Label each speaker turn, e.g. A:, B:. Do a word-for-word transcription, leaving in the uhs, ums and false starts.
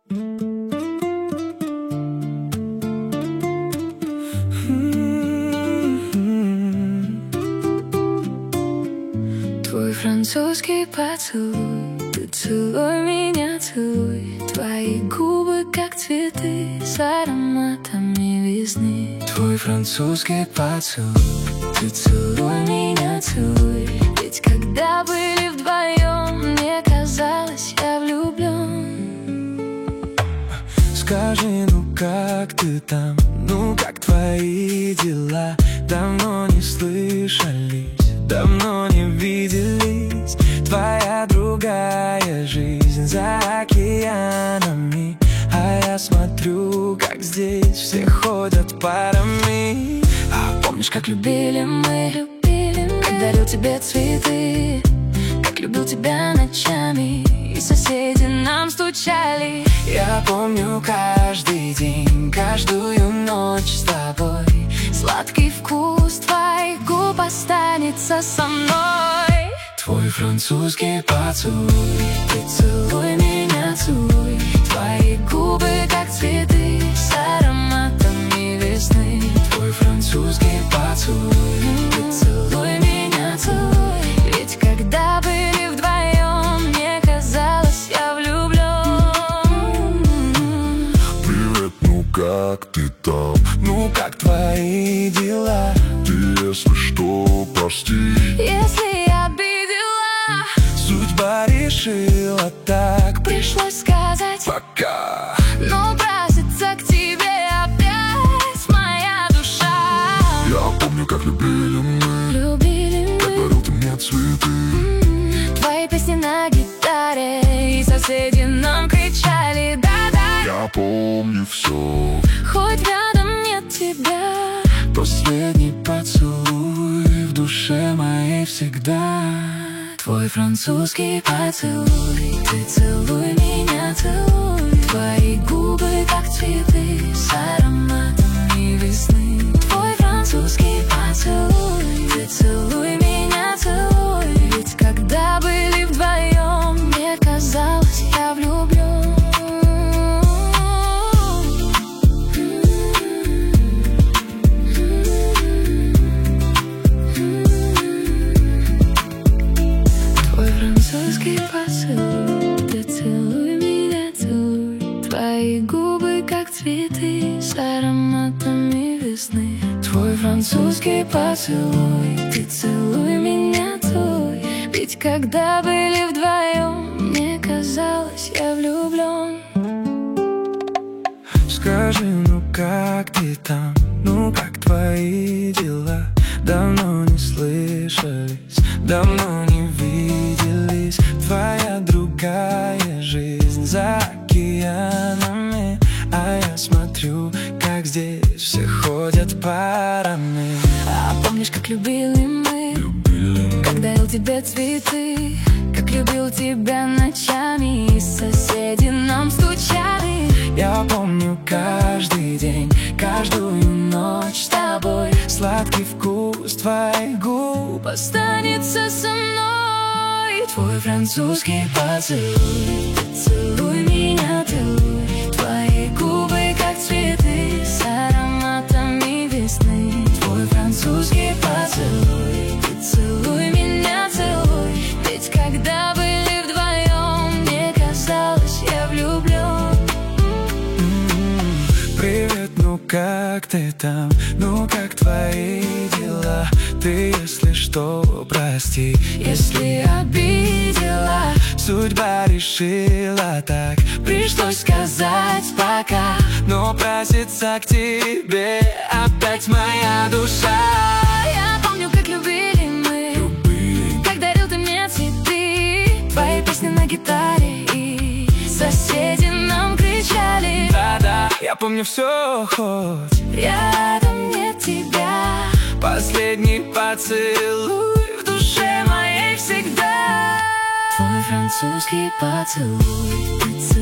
A: Твой французский поцелуй, ты целуй меня, целуй. Твои губы, как цветы, с ароматами весны. Твой французский поцелуй, ты целуй меня, целуй. Ведь когда были вдвоем, мне казалось, я влюблен.
B: Скажи, ну как ты там, ну как твои дела? Давно не слышались, давно не виделись. Твоя другая жизнь за океанами, а я смотрю, как здесь все ходят парами.
A: А помнишь, как любили мы, любили мы, как дарил тебе цветы, как любил тебя ночами, и соседи нам стучали.
B: Я помню каждый день, каждую ночь с тобой.
A: Сладкий вкус твоих губ останется со мной.
B: Твой французский поцелуй,
A: ты целуй меня, целуй. Твои губы, как цветы, с ароматами весны.
B: Твой французский поцелуй,
A: ты целуй меня, целуй. Ведь когда были вдвоем, мне казалось, я влюблен.
B: Привет, ну как ты там? Ну как твои дела? Ты, если что, прости,
A: если я обидела.
B: Судьба решила так,
A: пришлось сказать
B: пока.
A: Но просится к тебе опять моя душа.
B: Я помню, как любили мы,
A: любили мы,
B: как дарил ты мне цветы.
A: м-м, Твои песни на гитаре, и соседи нам кричали да-да.
B: Я помню все,
A: хоть рядом нет тебя.
B: Последний поцелуй в душе моей всегда.
A: Твой французский поцелуй, ты целуй меня, целуй. Твои губы, как цветы, с ароматами весны. Твой французский поцелуй, ты целуй меня, целуй. Ведь когда были вдвоем, мне казалось, я влюблен. Французский поцелуй, ты целуй меня, целуй. Твои губы, как цветы, с ароматами весны. Твой французский поцелуй, ты целуй меня, целуй. Ведь когда были вдвоем, мне казалось, я влюблен.
B: Скажи, ну как ты там, ну как твои дела? Давно не слышались, давно не виделись. Твоя другая жизнь за океанами, а я смотрю, как здесь все ходят парами.
A: А помнишь, как любили мы,
B: любили мы,
A: как дарил тебе цветы, как любил тебя ночами, и соседи нам стучали.
B: Я помню каждый день, каждую ночь с тобой. Сладкий вкус твоих губ
A: останется со мной. Твой французский поцелуй, ты целуй меня, целуй. Твои губы, как цветы, с ароматами весны. Твой французский поцелуй, ты целуй меня, целуй. Ведь когда были вдвоем, мне казалось, я влюблен.
B: Привет, ну как ты там, ну как твои дела? Ты, если что, прости,
A: если обидела.
B: Судьба решила так,
A: пришлось сказать пока.
B: но просится к тебе опять моя душа.
A: Я помню, как любили мы,
B: любили,
A: как дарил ты мне цветы. Твои песни на гитаре, и соседи нам кричали
B: да-да, я помню все, хоть
A: рядом нет тебя.
B: Последний поцелуй в душе моей всегда.
A: Твой французский поцелуй, ты